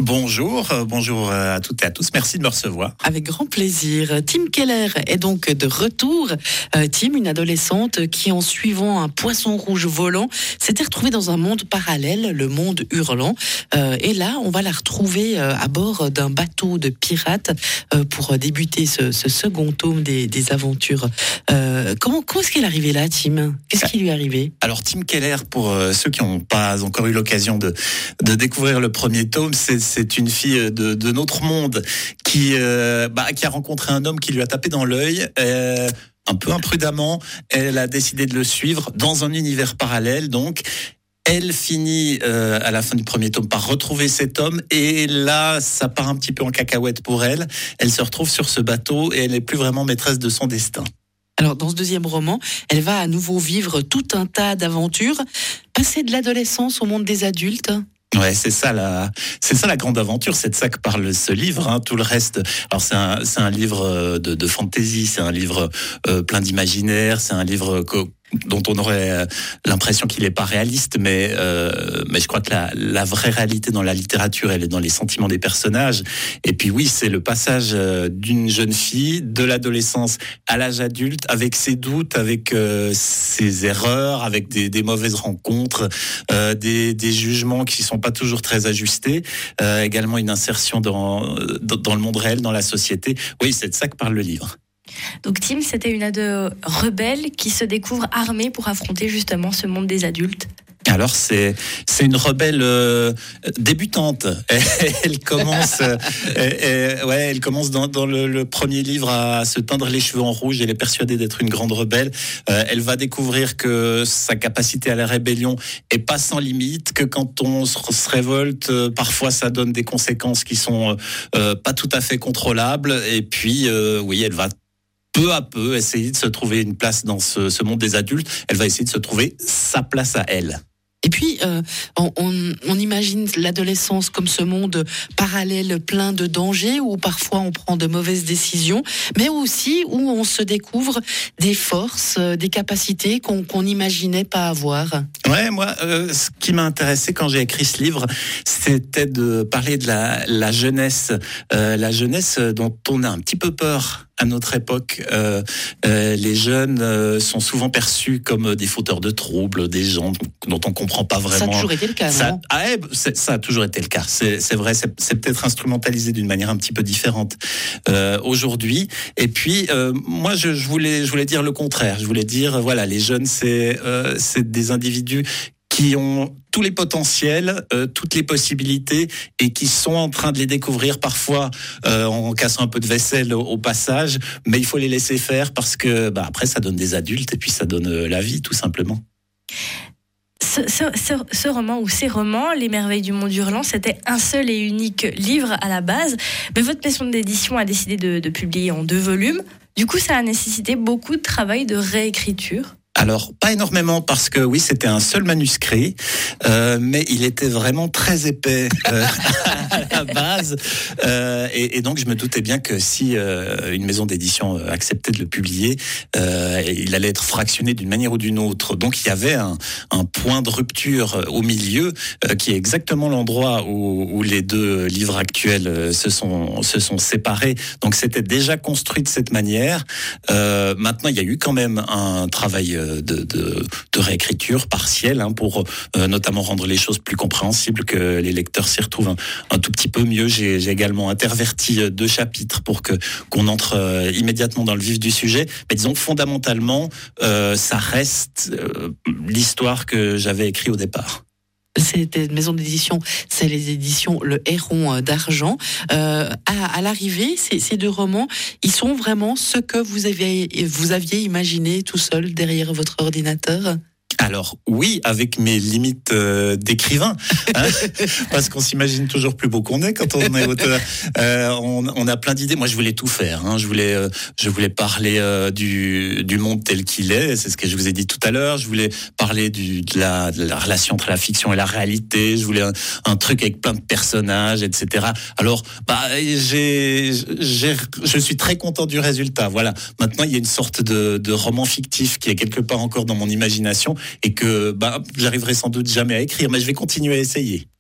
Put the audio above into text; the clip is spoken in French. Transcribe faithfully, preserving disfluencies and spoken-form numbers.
Bonjour, euh, bonjour à toutes et à tous. Merci de me recevoir. Avec grand plaisir. Tim Keller est donc de retour. Euh, Tim, une adolescente qui, en suivant un poisson rouge volant, s'était retrouvée dans un monde parallèle, le monde hurlant. Euh, et là, on va la retrouver euh, à bord d'un bateau de pirates euh, pour débuter ce, ce second tome des, des aventures. Euh, comment, comment est-ce qu'elle est arrivée là, Tim ? Qu'est-ce qui lui est arrivé ? Alors, Tim Keller, pour euh, ceux qui n'ont pas encore eu l'occasion de, de découvrir le premier tome, c'est, c'est une fille de, de notre monde qui, euh, bah, qui a rencontré un homme qui lui a tapé dans l'œil. Euh, un peu imprudemment, elle a décidé de le suivre dans un univers parallèle, donc. Elle finit euh, à la fin du premier tome par retrouver cet homme et là, ça part un petit peu en cacahuète pour elle. Elle se retrouve sur ce bateau et elle n'est plus vraiment maîtresse de son destin. Alors, dans ce deuxième roman, elle va à nouveau vivre tout un tas d'aventures, passer de l'adolescence au monde des adultes. Ouais, c'est ça la, c'est ça la grande aventure, c'est de ça que parle ce livre. Hein. Tout le reste, alors c'est un, c'est un livre de, de fantasy, c'est un livre euh, plein d'imaginaire, c'est un livre que, dont on aurait l'impression qu'il n'est pas réaliste, mais euh, mais je crois que la, la vraie réalité dans la littérature, elle est dans les sentiments des personnages. Et puis oui, c'est le passage d'une jeune fille de l'adolescence à l'âge adulte, avec ses doutes, avec euh, ses erreurs, avec des, des mauvaises rencontres, euh, des, des jugements qui sont pas toujours très ajustés, euh, également une insertion dans, dans dans le monde réel, dans la société. Oui, c'est de ça que parle le livre. Donc Tim, c'était une ado rebelle qui se découvre armée pour affronter justement ce monde des adultes. Alors c'est c'est une rebelle euh, débutante. Elle, elle commence euh, elle, ouais elle commence dans dans le, le premier livre à se teindre les cheveux en rouge. Elle est persuadée d'être une grande rebelle. Euh, elle va découvrir que sa capacité à la rébellion est pas sans limite. Que quand on se, se révolte, euh, parfois ça donne des conséquences qui sont euh, pas tout à fait contrôlables. Et puis euh, oui, elle va peu à peu essayer de se trouver une place dans ce, ce monde des adultes. Elle va essayer de se trouver sa place à elle. Et puis, euh, on, on, on imagine l'adolescence comme ce monde parallèle plein de dangers, où parfois on prend de mauvaises décisions, mais aussi où on se découvre des forces, des capacités qu'on qu'on n'imaginait pas avoir. Ouais, moi, euh, ce qui m'a intéressé quand j'ai écrit ce livre, c'était de parler de la, la jeunesse, euh, la jeunesse dont on a un petit peu peur. À notre époque, euh, euh, les jeunes euh, sont souvent perçus comme des fauteurs de troubles, des gens dont on comprend pas vraiment. Ça a toujours été le cas, ça, non ah, c'est, ça a toujours été le cas. C'est, c'est vrai, c'est, c'est peut-être instrumentalisé d'une manière un petit peu différente euh, aujourd'hui. Et puis, euh, moi, je, je voulais, je voulais dire le contraire. Je voulais dire, voilà, les jeunes, c'est, euh, c'est des individus qui ont tous les potentiels, euh, toutes les possibilités et qui sont en train de les découvrir parfois euh, en cassant un peu de vaisselle au, au passage, mais il faut les laisser faire parce que bah, après ça donne des adultes et puis ça donne euh, la vie tout simplement. Ce, ce, ce, ce roman ou ces romans, Les Merveilles du Monde Hurlant, c'était un seul et unique livre à la base, mais votre maison d'édition a décidé de, de publier en deux volumes. Du coup, ça a nécessité beaucoup de travail de réécriture. Alors, pas énormément parce que oui, c'était un seul manuscrit, euh, mais il était vraiment très épais euh, à la base. Euh, et, et donc, je me doutais bien que si euh, une maison d'édition acceptait de le publier, euh, il allait être fractionné d'une manière ou d'une autre. Donc, il y avait un, un point de rupture au milieu euh, qui est exactement l'endroit où, où les deux livres actuels se sont, se sont séparés. Donc, c'était déjà construit de cette manière. Euh, maintenant, il y a eu quand même un travail De, de, de réécriture partielle hein, pour euh, notamment rendre les choses plus compréhensibles, que les lecteurs s'y retrouvent un, un tout petit peu mieux. J'ai, j'ai également interverti deux chapitres pour que qu'on entre euh, immédiatement dans le vif du sujet. Mais disons fondamentalement, euh, ça reste euh, l'histoire que j'avais écrite au départ. C'était une maison d'édition, c'est les éditions Le Héron d'Argent. Euh, à, à l'arrivée, ces, ces deux romans, ils sont vraiment ce que vous aviez, vous aviez imaginé tout seul derrière votre ordinateur ? Alors oui, avec mes limites euh, d'écrivain, hein, parce qu'on s'imagine toujours plus beau qu'on est quand on est auteur. Euh, on, on a plein d'idées. Moi, je voulais tout faire. Hein. Je voulais, euh, je voulais parler euh, du du monde tel qu'il est. C'est ce que je vous ai dit tout à l'heure. Je voulais parler du de la, de la relation entre la fiction et la réalité. Je voulais un, un truc avec plein de personnages, et cetera. Alors, bah, j'ai, j'ai, je suis très content du résultat. Voilà. Maintenant, il y a une sorte de, de roman fictif qui est quelque part encore dans mon imagination. Et que bah, j'arriverai sans doute jamais à écrire, mais je vais continuer à essayer.